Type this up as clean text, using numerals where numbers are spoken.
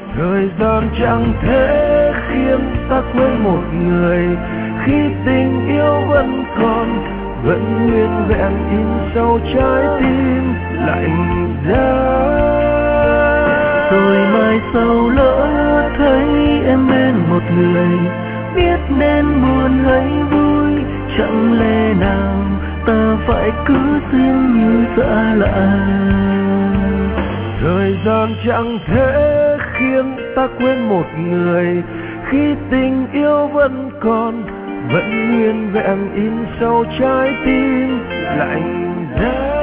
Thời gian chẳng thể khiến ta quên một người, khi tình yêu vẫn còn, vẫn nguyên vẹn in sâu trái tim lạnh giá. Rồi mai sau lỡ thấy em bên một người, biết nên buồn hay vui, chẳng lẽ nào ta phải cứ duyên như xa lạ. Thời gian chẳng thể khiến ta quên một người, khi tình yêu vẫn còn, vẫn nguyên vẹn in sâu trái tim lạnh giá.